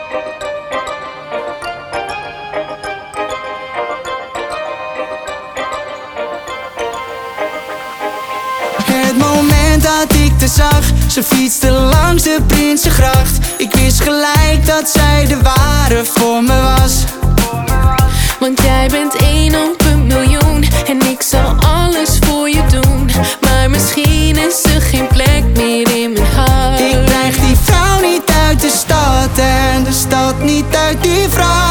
Het moment dat ik te zag, ze fietste langs de Prinsengracht. Ik wist gelijk dat zij de ware voor me was. Want jij bent 1 op een miljoen en ik zal alles voor je doen. Maar misschien is er geen plek meer in mijn hart. Ik krijg die vrouw niet uit de stad en de stad niet uit die vrouw.